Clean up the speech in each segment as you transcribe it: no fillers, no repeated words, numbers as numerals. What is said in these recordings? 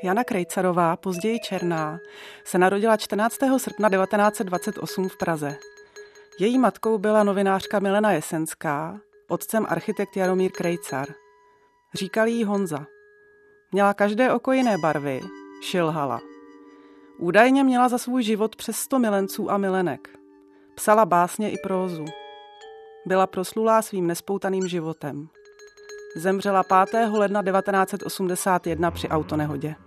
Jana Krejcarová, později Černá, se narodila 14. srpna 1928 v Praze. Její matkou byla novinářka Milena Jesenská, otcem architekt Jaromír Krejcar. Říkali jí Honza. Měla každé oko jiné barvy, šilhala. Údajně měla za svůj život přes 100 milenců a milenek. Psala básně i prózu. Byla proslulá svým nespoutaným životem. Zemřela 5. ledna 1981 při autonehodě.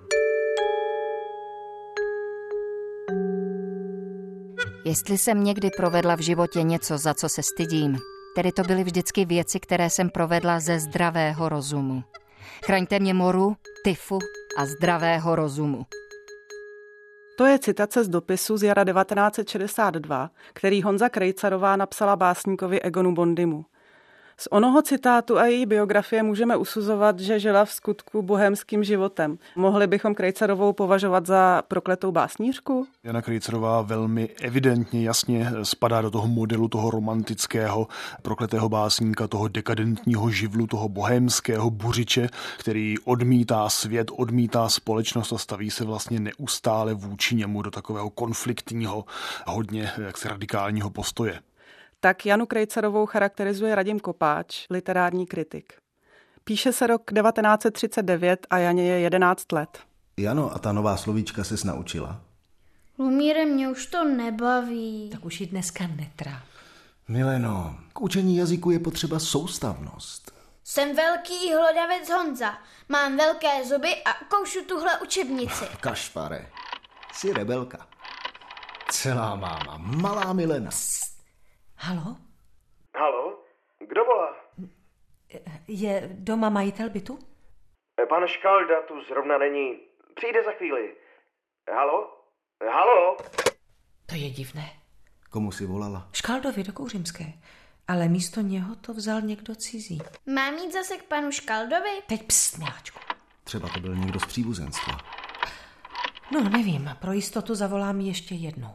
Jestli jsem někdy provedla v životě něco, za co se stydím, tedy to byly vždycky věci, které jsem provedla ze zdravého rozumu. Chraňte mě moru, tyfu a zdravého rozumu. To je citace z dopisu z jara 1962, který Honza Krejcarová napsala básníkovi Egonu Bondymu. Z onoho citátu a její biografie můžeme usuzovat, že žila v skutku bohémským životem. Mohli bychom Krejcarovou považovat za prokletou básnířku? Jana Krejcarová velmi evidentně, jasně spadá do toho modelu toho romantického prokletého básníka, toho dekadentního živlu, toho bohémského buřiče, který odmítá svět, odmítá společnost a staví se vlastně neustále vůči němu do takového konfliktního, hodně jaksi radikálního postoje. Tak Janu Krejcarovou charakterizuje Radim Kopáč, literární kritik. Píše se rok 1939 a Janě je 11 let. Jano, a ta nová slovíčka ses naučila? Lumíre, mě už to nebaví. Tak už ji dneska netráp. Mileno, k učení jazyku je potřeba soustavnost. Jsem velký hlodavec Honza. Mám velké zuby a koušu tuhle učebnici. Kašpare, jsi rebelka. Celá máma, malá Milena. Halo? Halo? Kdo volá? Je doma majitel bytu? Pan Škalda tu zrovna není. Přijde za chvíli. Halo? Halo? To je divné. Komu jsi volala? Škaldovi do Kouřimské. Ale místo něho to vzal někdo cizí. Mám jít zase k panu Škaldovi? Teď pst, miláčku. Třeba to byl někdo z příbuzenstva. No, nevím. Pro jistotu zavolám ještě jednou.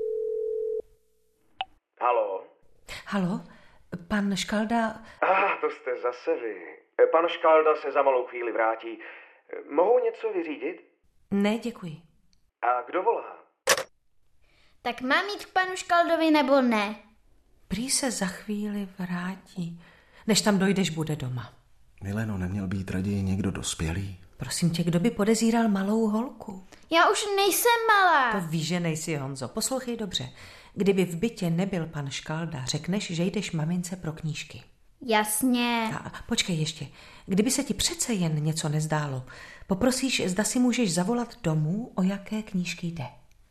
Halo? Halo? Pan Škalda... To jste zase vy. Pan Škalda se za malou chvíli vrátí. Mohu něco vyřídit? Ne, děkuji. A kdo volá? Tak mám jít k panu Škaldovi nebo ne? Prý se za chvíli vrátí. Než tam dojdeš, bude doma. Mileno, neměl být raději někdo dospělý? Prosím tě, kdo by podezíral malou holku? Já už nejsem malá. To víš, že nejsi, Honzo. Poslouchej dobře. Kdyby v bytě nebyl pan Škalda, řekneš, že jdeš mamince pro knížky. Jasně. A počkej ještě. Kdyby se ti přece jen něco nezdálo, poprosíš, zda si můžeš zavolat domů, o jaké knížky jde.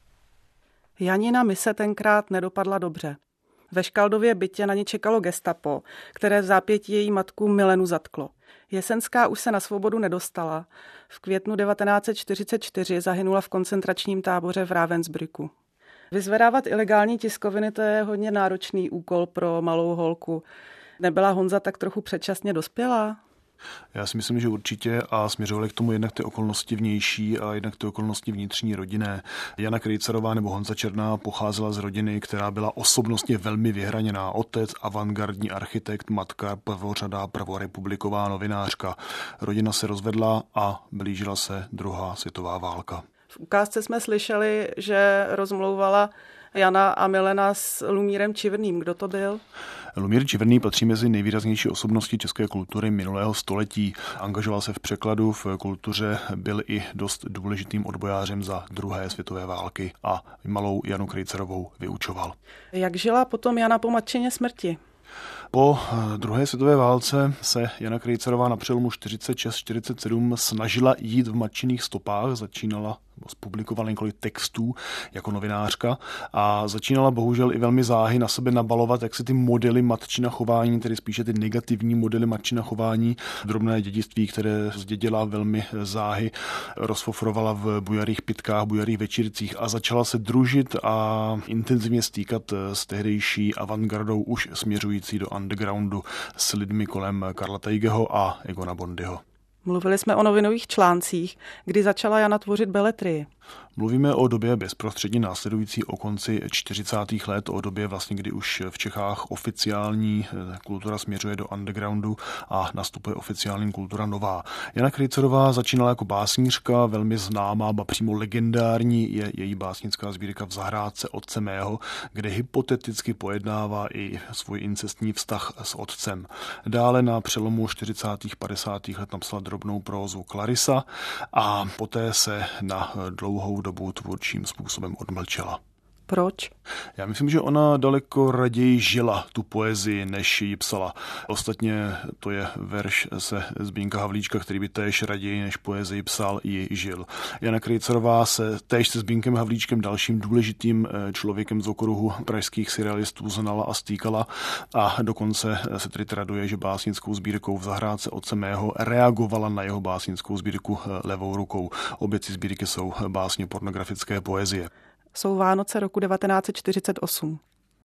Janina mise tenkrát nedopadla dobře. Ve Škaldově bytě na ně čekalo gestapo, které v zápětí její matku Milenu zatklo. Jesenská už se na svobodu nedostala. V květnu 1944 zahynula v koncentračním táboře v Ravensbrücku. Vyzvedávat ilegální tiskoviny, to je hodně náročný úkol pro malou holku. Nebyla Honza tak trochu předčasně dospělá? Já si myslím, že určitě a směřovaly k tomu jednak ty okolnosti vnější a jednak ty okolnosti vnitřní rodinné. Jana Krejcarová nebo Honza Černá pocházela z rodiny, která byla osobnostně velmi vyhraněná. Otec, avantgardní architekt, matka, prvořadá prvorepubliková novinářka. Rodina se rozvedla a blížila se druhá světová válka. V ukázce jsme slyšeli, že rozmlouvala Jana a Milena s Lumírem Čivrným. Kdo to byl? Lumír Čivrný patří mezi nejvýraznější osobnosti české kultury minulého století. Angažoval se v překladu, v kultuře, byl i dost důležitým odbojářem za druhé světové války a malou Janu Krejcarovou vyučoval. Jak žila potom Jana po matčině smrti? Po druhé světové válce se Jana Krejcarová na přelomu 46-47 snažila jít v matčiných stopách, začínala publikovala několik textů jako novinářka a začínala bohužel i velmi záhy na sebe nabalovat jaksi ty modely matčina chování, tedy spíše ty negativní modely matčina chování, drobné dědictví, které zdědila velmi záhy, rozfofrovala v bujarých pytkách, bujarých večírcích a začala se družit a intenzivně stýkat s tehdejší avantgardou už směřující do undergroundu s lidmi kolem Karla Teigeho a Egona Bondyho. Mluvili jsme o novinových článcích, kdy začala Jana tvořit beletrii. Mluvíme o době bezprostředně následující o konci 40. let, o době vlastně, kdy už v Čechách oficiální kultura směřuje do undergroundu a nastupuje oficiální kultura nová. Jana Krejcerová začínala jako básnířka, velmi známá, ba přímo legendární je její básnická sbírka V zahrádce otce mého, kde hypoteticky pojednává i svůj incestní vztah s otcem. Dále na přelomu 40. 50. let napsala drobnou prózu Clarisa a poté se na dlouhou dobu tvůrčím způsobem odmlčela. Proč? Já myslím, že ona daleko raději žila tu poezii, než ji psala. Ostatně to je verš se Zbyňka Havlíčka, který by též raději než poezii psal, ji žil. Jana Krejcerová se též se Zbyňkem Havlíčkem, dalším důležitým člověkem z okruhu pražských surrealistů, znala a stýkala a dokonce se tedy traduje, že básnickou sbírkou V zahrádce otce mého reagovala na jeho básnickou sbírku levou rukou. Obě ty sbírky jsou básně pornografické poezie. Jsou Vánoce roku 1948.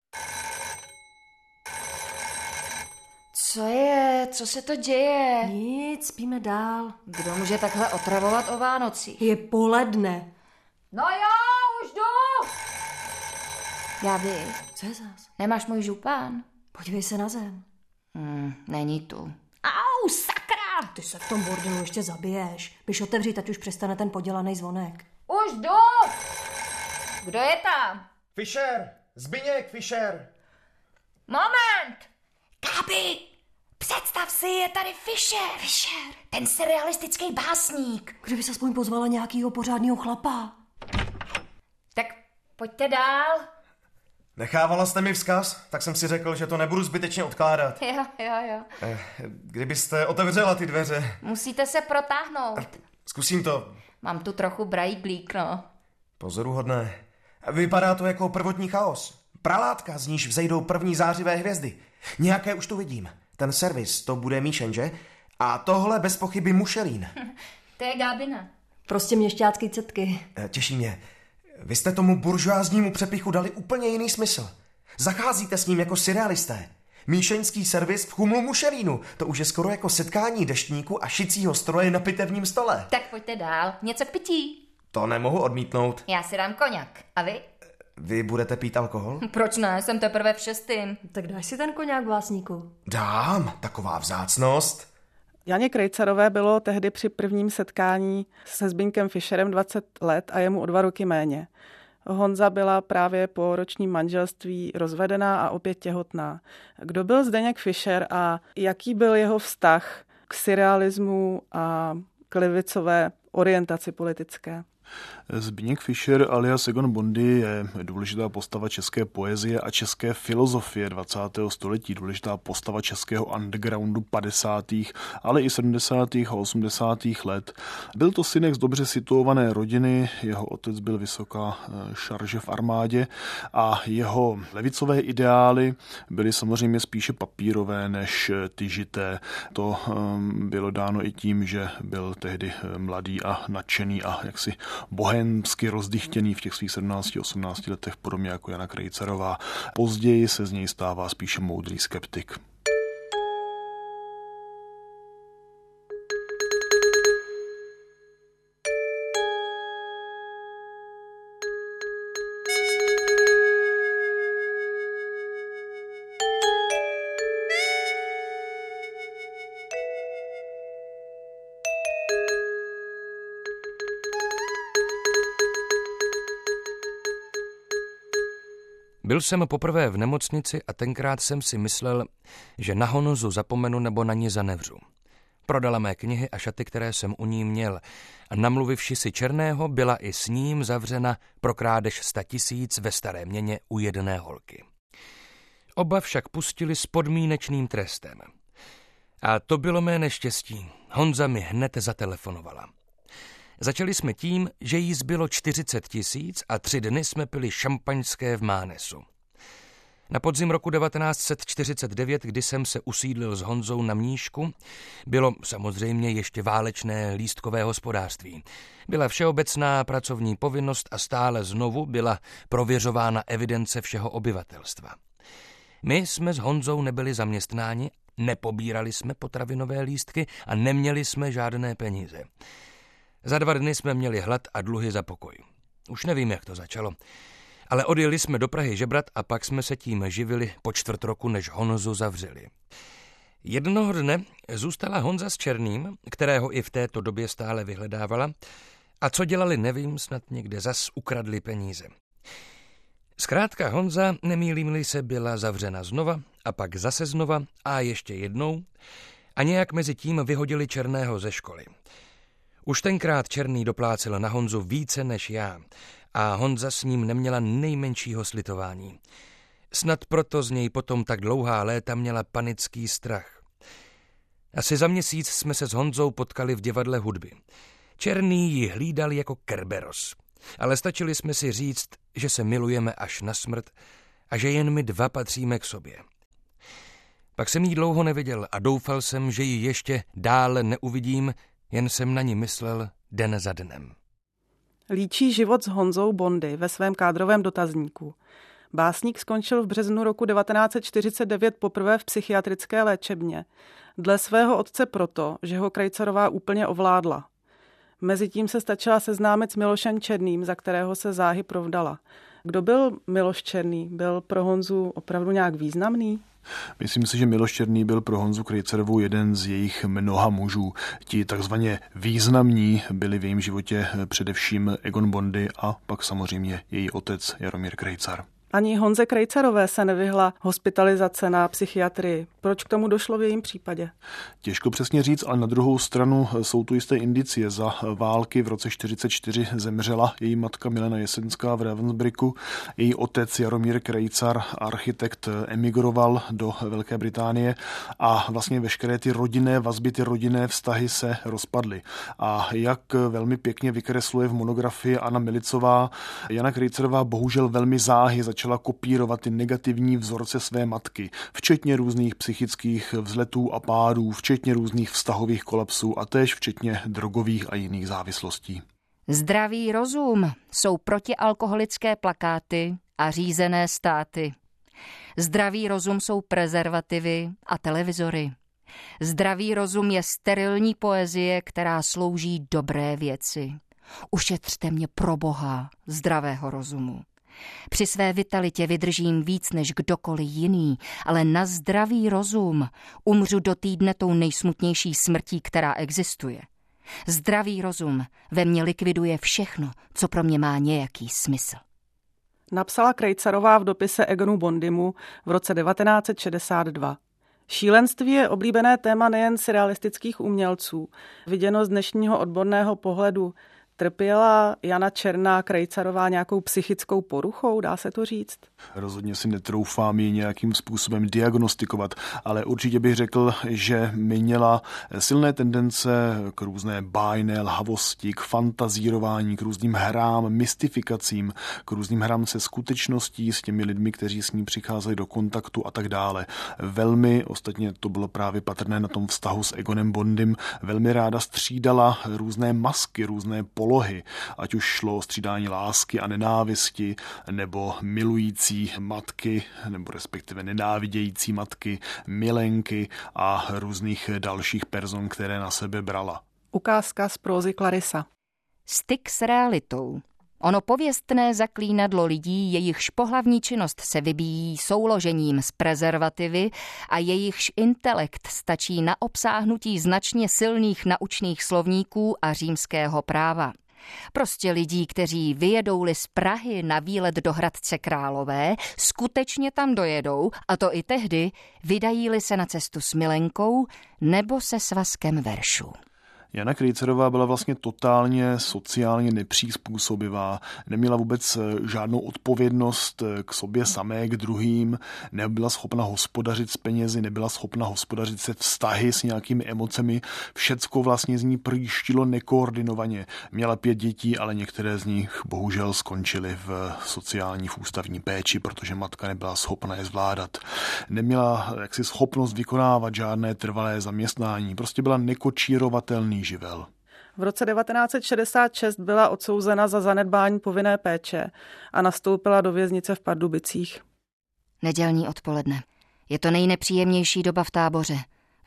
Co je? Co se to děje? Nic, spíme dál. Kdo může takhle otravovat o Vánocích? Je poledne. No jo, už jdu! Gabi, Co je zas? nemáš můj župán? Podívej se na zem. Není tu. Au, sakra! Ty se v tom bordelu ještě zabiješ. Běž otevřít, ať už přestane ten podělaný zvonek. Už jdu! Kdo je tam? Fischer! Zbyněk Fischer! Moment! Gabi, představ si, je tady Fischer. Fischer. Ten surrealistický básník. Kdyby se aspoň pozvala nějakýho pořádného chlapa. Tak pojďte dál. Nechávala jste mi vzkaz, tak jsem si řekl, že to nebudu zbytečně odkládat. Jo. Kdybyste otevřela ty dveře. Musíte se protáhnout. Zkusím to. Mám tu trochu brajíklík, no. Pozoruhodné. Vypadá to jako prvotní chaos. Pralátka, z níž vzejdou první zářivé hvězdy. Nějaké už tu vidím. Ten servis, to bude Míšen, že? A tohle bez pochyby Mušelín. To je Gábina. Prostě měšťácký cetky. Těší mě. Vy jste tomu buržoáznímu přepichu dali úplně jiný smysl. Zacházíte s ním jako surrealisté. Míšeňský servis v chumlu Mušelínu. To už je skoro jako setkání deštníku a šicího stroje na pitevním stole. Tak pojďte dál. Něco k pití. To nemohu odmítnout. Já si dám koněk. A vy? Vy budete pít alkohol? Proč ne? Jsem teprve v 6. Tak dáš si ten koňák, básníku? Dám, taková vzácnost. Janě Krejcerové bylo tehdy při prvním setkání se Zbyňkem Fischerem 20 let a jemu o 2 roky méně. Honza byla právě po ročním manželství rozvedená a opět těhotná. Kdo byl Zdeněk Fischer a jaký byl jeho vztah k surrealismu a k levicové orientaci politické? Zbyněk Fischer alias Egon Bondy je důležitá postava české poezie a české filozofie 20. století, důležitá postava českého undergroundu 50., ale i 70. a 80. let. Byl to synek z dobře situované rodiny, jeho otec byl vysoká šarže v armádě a jeho levicové ideály byly samozřejmě spíše papírové než ty žité. To bylo dáno i tím, že byl tehdy mladý a nadšený a jaksi bohemsky rozdychtěný v těch svých 17-18 letech, podobně jako Jana Krejcerová. Později se z něj stává spíše moudrý skeptik. Byl jsem poprvé v nemocnici a tenkrát jsem si myslel, že na Honzu zapomenu nebo na ní zanevřu. Prodala mé knihy a šaty, které jsem u ní měl, a namluvivši si Černého, byla i s ním zavřena pro krádež 100 000 ve Staré Měně u jedné holky. Oba však pustili s podmínečným trestem. A to bylo mé neštěstí. Honza mi hned zatelefonovala. Začali jsme tím, že jí zbylo 40 000 a 3 dny jsme pili šampaňské v Mánesu. Na podzim roku 1949, kdy jsem se usídlil s Honzou na Mníšku, bylo samozřejmě ještě válečné lístkové hospodářství. Byla všeobecná pracovní povinnost a stále znovu byla prověřována evidence všeho obyvatelstva. My jsme s Honzou nebyli zaměstnáni, nepobírali jsme potravinové lístky a neměli jsme žádné peníze. Za 2 dny jsme měli hlad a dluhy za pokoj. Už nevím, jak to začalo. Ale odjeli jsme do Prahy žebrat a pak jsme se tím živili po 4 roku, než Honzu zavřeli. Jednoho dne zůstala Honza s Černým, kterého i v této době stále vyhledávala, a co dělali, nevím, snad někde zas ukradli peníze. Zkrátka Honza, nemýlím-li se, byla zavřena znova a pak zase znova a ještě jednou a nějak mezi tím vyhodili Černého ze školy. Už tenkrát Černý doplácel na Honzu více než já a Honza s ním neměla nejmenšího slitování. Snad proto z něj potom tak dlouhá léta měla panický strach. Asi za měsíc jsme se s Honzou potkali v divadle hudby. Černý ji hlídal jako Kerberos, ale stačili jsme si říct, že se milujeme až na smrt a že jen my 2 patříme k sobě. Pak jsem jí dlouho neviděl a doufal jsem, že ji ještě dále neuvidím, jen jsem na ní myslel den za dnem. Líčí život s Honzou Bondy ve svém kádrovém dotazníku. Básník skončil v březnu roku 1949 poprvé v psychiatrické léčebně. Dle svého otce proto, že ho Krejcarová úplně ovládla. Mezitím se stačila seznámit s Milošem Černým, za kterého se záhy provdala. Kdo byl Miloš Černý? Byl pro Honzu opravdu nějak významný? Myslím si, že Miloš Černý byl pro Honzu Krejcarovou jeden z jejich mnoha mužů. Ti takzvaně významní byli v jejím životě především Egon Bondy a pak samozřejmě její otec Jaromír Krejcar. Ani Honze Krejcarové se nevyhla hospitalizace na psychiatrii. Proč k tomu došlo v jejím případě? Těžko přesně říct, ale na druhou stranu jsou tu jisté indicie. Za války v roce 1944 zemřela její matka Milena Jesenská v Ravensbrücku. Její otec Jaromír Krejcar, architekt, emigroval do Velké Británie a vlastně veškeré ty rodinné vazby, ty rodinné vztahy se rozpadly. A jak velmi pěkně vykresluje v monografii Anna Milicová, Jana Krejcarová bohužel velmi záhy začala kopírovat ty negativní vzorce své matky, včetně různých psychických vzletů a pádů, včetně různých vztahových kolapsů a též včetně drogových a jiných závislostí. Zdravý rozum jsou protialkoholické plakáty a řízené státy. Zdravý rozum jsou prezervativy a televizory. Zdravý rozum je sterilní poezie, která slouží dobré věci. Ušetřte mě pro Boha zdravého rozumu. Při své vitalitě vydržím víc než kdokoliv jiný, ale na zdravý rozum umřu do týdne tou nejsmutnější smrtí, která existuje. Zdravý rozum ve mně likviduje všechno, co pro mě má nějaký smysl. Napsala Krejcarová v dopise Egonu Bondymu v roce 1962. Šílenství je oblíbené téma nejen surrealistických umělců. Viděno z dnešního odborného pohledu, trpěla Jana Černá Krejcarová nějakou psychickou poruchou, dá se to říct? Rozhodně si netroufám ji nějakým způsobem diagnostikovat, ale určitě bych řekl, že měla silné tendence k různé bájné lhavosti, k fantazírování, k různým hrám, mystifikacím, k různým hrám se skutečností s těmi lidmi, kteří s ní přicházeli do kontaktu a tak dále. Velmi, ostatně to bylo právě patrné na tom vztahu s Egonem Bondym, velmi ráda střídala různé masky, různé polohy, ať už šlo o střídání lásky a nenávisti, nebo milující matky, nebo respektive nenávidějící matky, milenky a různých dalších person, které na sebe brala. Ukázka z prózy Clarissa. Styk s realitou. Ono pověstné zaklínadlo lidí, jejichž pohlavní činnost se vybíjí souložením s prezervativy a jejichž intelekt stačí na obsáhnutí značně silných naučných slovníků a římského práva. Prostě lidí, kteří vyjedou-li z Prahy na výlet do Hradce Králové, skutečně tam dojedou, a to i tehdy, vydají-li se na cestu s milenkou nebo se svazkem veršů. Jana Krejcarová byla vlastně totálně sociálně nepřizpůsobivá, neměla vůbec žádnou odpovědnost k sobě samé, k druhým, nebyla schopna hospodařit s penězi, nebyla schopna hospodařit se vztahy s nějakými emocemi, všecko vlastně z ní prýštilo nekoordinovaně. Měla 5 dětí, ale některé z nich bohužel skončily v sociální v ústavní péči, protože matka nebyla schopna je zvládat. Neměla jaksi schopnost vykonávat žádné trvalé zaměstnání, prostě byla nekočírovatelný živel. V roce 1966 byla odsouzena za zanedbání povinné péče a nastoupila do věznice v Pardubicích. Nedělní odpoledne. Je to nejnepříjemnější doba v táboře.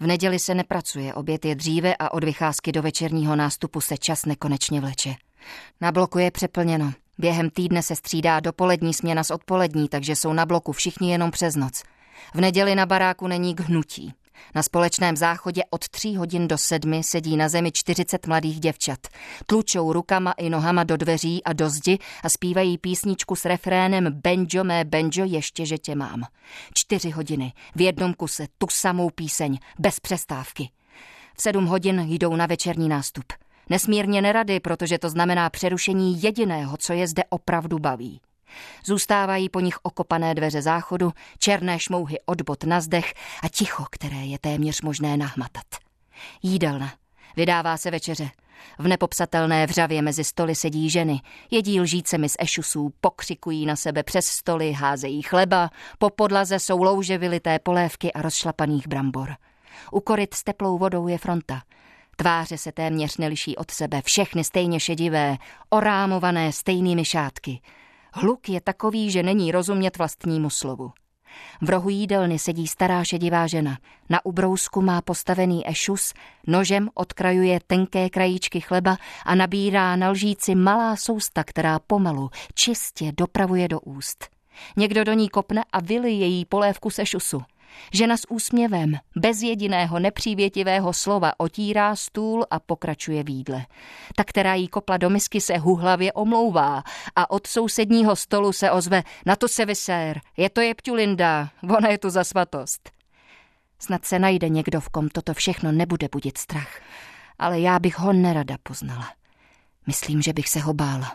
V neděli se nepracuje, oběd je dříve a od vycházky do večerního nástupu se čas nekonečně vleče. Na bloku je přeplněno. Během týdne se střídá dopolední směna s odpolední, takže jsou na bloku všichni jenom přes noc. V neděli na baráku není k hnutí. Na společném záchodě od 3 hodin do 7 sedí na zemi 40 mladých děvčat. Tlučou rukama i nohama do dveří a do zdi a zpívají písničku s refrénem Benjo, mé Benjo, ještě, že tě mám. 4 hodiny, v jednom kuse, tu samou píseň, bez přestávky. V 7 hodin jdou na večerní nástup. Nesmírně nerady, protože to znamená přerušení jediného, co je zde opravdu baví. Zůstávají po nich okopané dveře záchodu, černé šmouhy od bot na zdech a ticho, které je téměř možné nahmatat. Jídelna. Vydává se večeře. V nepopsatelné vřavě mezi stoly sedí ženy, jedí lžícemi z ešusů, pokřikují na sebe přes stoly, házejí chleba, po podlaze jsou louže vylité polévky a rozšlapaných brambor. U koryt s teplou vodou je fronta. Tváře se téměř neliší od sebe, všechny stejně šedivé, orámované stejnými šátky. Hluk je takový, že není rozumět vlastnímu slovu. V rohu jídelny sedí stará šedivá žena. Na ubrousku má postavený ešus, nožem odkrajuje tenké krajíčky chleba a nabírá na lžíci malá sousta, která pomalu, čistě dopravuje do úst. Někdo do ní kopne a vylije jí polévku z ešusu. Žena s úsměvem, bez jediného nepřívětivého slova otírá stůl a pokračuje v jídle. Ta, která jí kopla do misky, se huhlavě omlouvá a od sousedního stolu se ozve: na to se vysér, je to Jepťulinda, ona je tu za svatost. Snad se najde někdo, v kom toto všechno nebude budit strach, ale já bych ho nerada poznala. Myslím, že bych se ho bála.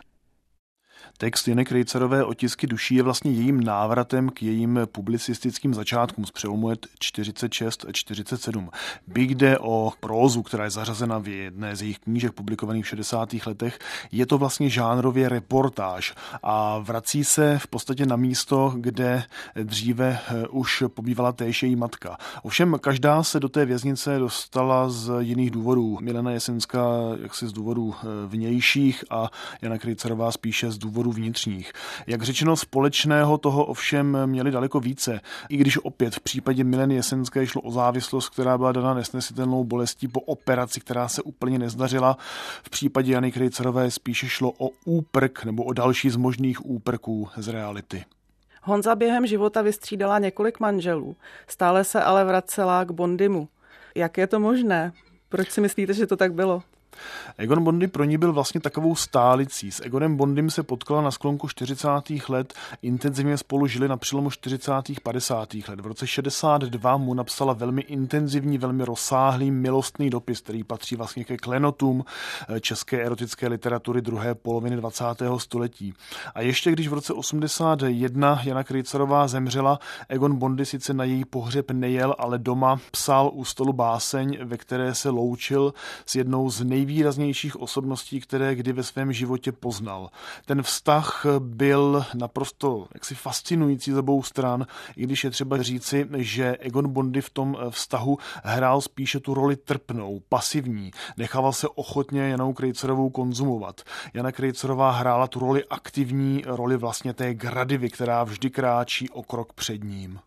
Text Jany Krejcarové Otisky duší je vlastně jejím návratem k jejím publicistickým začátkům z přelomu let 46 a 47. Byť jde o prózu, která je zařazena v jedné z jejich knížek publikovaných v 60. letech, je to vlastně žánrově reportáž a vrací se v podstatě na místo, kde dříve už pobývala též její matka. Ovšem každá se do té věznice dostala z jiných důvodů. Milena Jesenská jaksi z důvodů vnějších a Jana Krejcarová spíše z důvodů vnitřních. Jak řečeno, společného toho ovšem měli daleko více, i když opět v případě Mileny Jesenské šlo o závislost, která byla dana nesnesitelnou bolestí po operaci, která se úplně nezdařila. V případě Jany Krejcarové spíše šlo o úprk nebo o další z možných úprků z reality. Honza během života vystřídala několik manželů, stále se ale vracela k Bondymu. Jak je to možné? Proč si myslíte, že to tak bylo? Egon Bondy pro ní byl vlastně takovou stálicí. S Egonem Bondym se potkala na sklonku 40. let, intenzivně spolu žili na přelomu 40. 50. let. V roce 62 mu napsala velmi intenzivní, velmi rozsáhlý milostný dopis, který patří vlastně ke klenotům české erotické literatury druhé poloviny 20. století. A ještě když v roce 81 Jana Krejcarová zemřela, Egon Bondy sice na její pohřeb nejel, ale doma psal u stolu báseň, ve které se loučil s jednou z nejvýraznějších osobností, které kdy ve svém životě poznal. Ten vztah byl naprosto jaksi fascinující z obou stran, i když je třeba říci, že Egon Bondy v tom vztahu hrál spíše tu roli trpnou, pasivní. Nechával se ochotně Janou Krejcarovou konzumovat. Jana Krejcarová hrála tu roli aktivní, roli vlastně té gradivy, která vždy kráčí o krok před ním.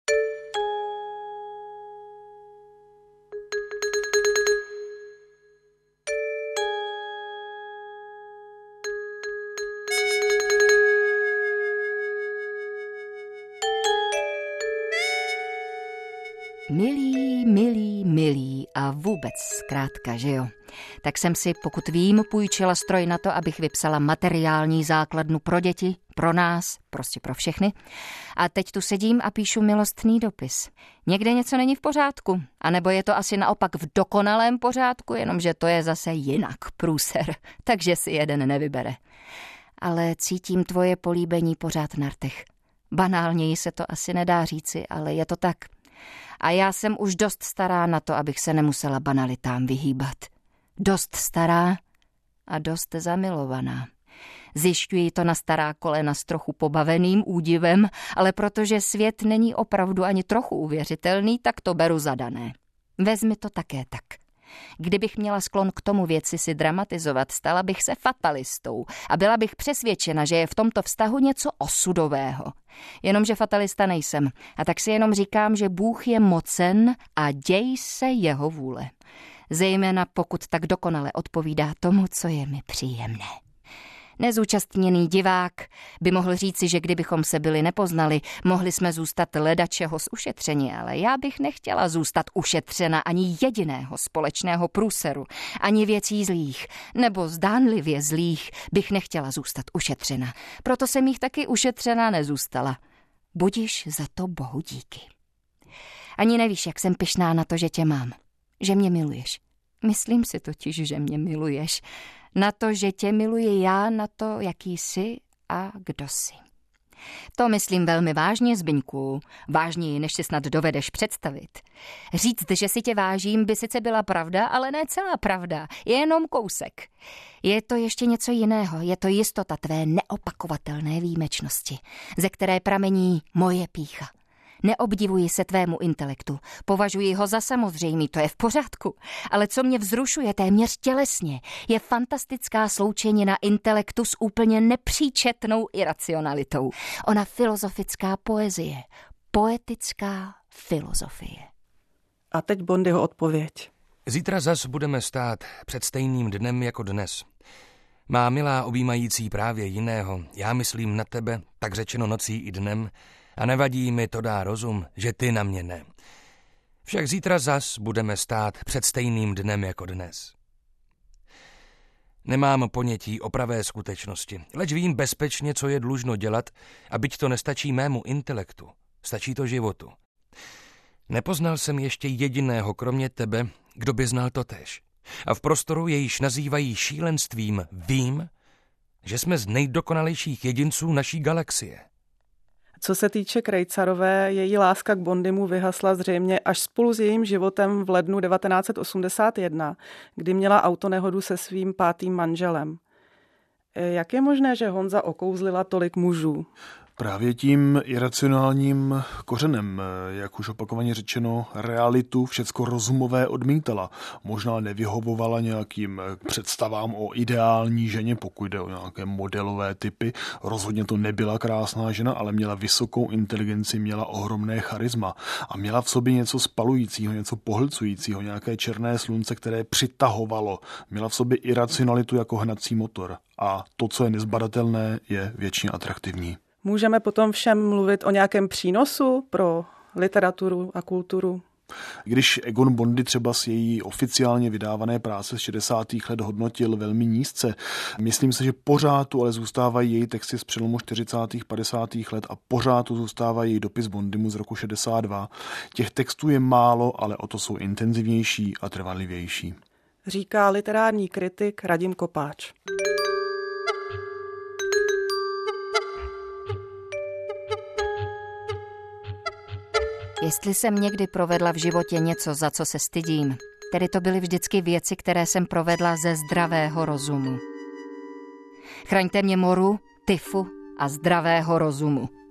Milý a vůbec zkrátka, že jo? Tak jsem si, pokud vím, půjčila stroj na to, abych vypsala materiální základnu pro děti, pro nás, prostě pro všechny. A teď tu sedím a píšu milostný dopis. Někde něco není v pořádku, anebo je to asi naopak v dokonalém pořádku, jenomže to je zase jinak průser, takže si jeden nevybere. Ale cítím tvoje políbení pořád na rtech. Banálněji se to asi nedá říci, ale je to tak. A já jsem už dost stará na to, abych se nemusela banalitám vyhýbat. Dost stará a dost zamilovaná. Zjišťuji to na stará kolena s trochu pobaveným údivem, ale protože svět není opravdu ani trochu uvěřitelný, tak to beru za dané. Vezmi to také tak. Kdybych měla sklon k tomu věci si dramatizovat, stala bych se fatalistou a byla bych přesvědčena, že je v tomto vztahu něco osudového. Jenomže fatalista nejsem a tak si jenom říkám, že Bůh je mocen a děj se jeho vůle. Zejména pokud tak dokonale odpovídá tomu, co je mi příjemné. Nezúčastněný divák by mohl říci, že kdybychom se byli nepoznali, mohli jsme zůstat ledačeho ušetřeni, ale já bych nechtěla zůstat ušetřena ani jediného společného průseru, ani věcí zlých, nebo zdánlivě zlých bych nechtěla zůstat ušetřena. Proto jsem jich taky ušetřena nezůstala. Budiš za to Bohu díky. Ani nevíš, jak jsem pyšná na to, že tě mám, že mě miluješ. Myslím si totiž, že mě miluješ. Na to, že tě miluji já, na to, jaký jsi a kdo jsi. To myslím velmi vážně, Zbyňku, vážněji, než si snad dovedeš představit. Říct, že si tě vážím, by sice byla pravda, ale ne celá pravda, jenom kousek. Je to ještě něco jiného, je to jistota tvé neopakovatelné výjimečnosti, ze které pramení moje pýcha. Neobdivuji se tvému intelektu, považuji ho za samozřejmý, to je v pořádku, ale co mě vzrušuje téměř tělesně, je fantastická sloučenina intelektu s úplně nepříčetnou iracionalitou. Ona filozofická poezie, poetická filozofie. A teď Bondyho odpověď. Zítra zas budeme stát před stejným dnem jako dnes. Má milá objímající právě jiného, já myslím na tebe, tak řečeno nocí i dnem, a nevadí mi, to dá rozum, že ty na mě ne. Však zítra zas budeme stát před stejným dnem jako dnes. Nemám ponětí o pravé skutečnosti, leč vím bezpečně, co je dlužno dělat, a byť to nestačí mému intelektu, stačí to životu. Nepoznal jsem ještě jediného, kromě tebe, kdo by znal totéž. A v prostoru, jejíž nazývají šílenstvím, vím, že jsme z nejdokonalejších jedinců naší galaxie. Co se týče Krejcarové, její láska k Bondymu vyhasla zřejmě až spolu s jejím životem v lednu 1981, kdy měla autonehodu se svým 5. manželem. Jak je možné, že Honza okouzlila tolik mužů? Právě tím iracionálním kořenem, jak už opakovaně řečeno, realitu všecko rozumové odmítala. Možná nevyhovovala nějakým představám o ideální ženě, pokud jde o nějaké modelové typy. Rozhodně to nebyla krásná žena, ale měla vysokou inteligenci, měla ohromné charisma a měla v sobě něco spalujícího, něco pohlcujícího, nějaké černé slunce, které přitahovalo. Měla v sobě iracionalitu jako hnací motor a to, co je nezbadatelné, je věčně atraktivní. Můžeme potom všem mluvit o nějakém přínosu pro literaturu a kulturu? Když Egon Bondy třeba z její oficiálně vydávané práce z 60. let hodnotil velmi nízce, myslím si, že pořád tu ale zůstávají její texty z přelomu 40. 50. let a pořád tu zůstává její dopis Bondymu z roku 62. Těch textů je málo, ale o to jsou intenzivnější a trvanlivější. Říká literární kritik Radim Kopáč. Jestli jsem někdy provedla v životě něco, za co se stydím, tedy to byly vždycky věci, které jsem provedla ze zdravého rozumu. Chraňte mě moru, tyfu a zdravého rozumu.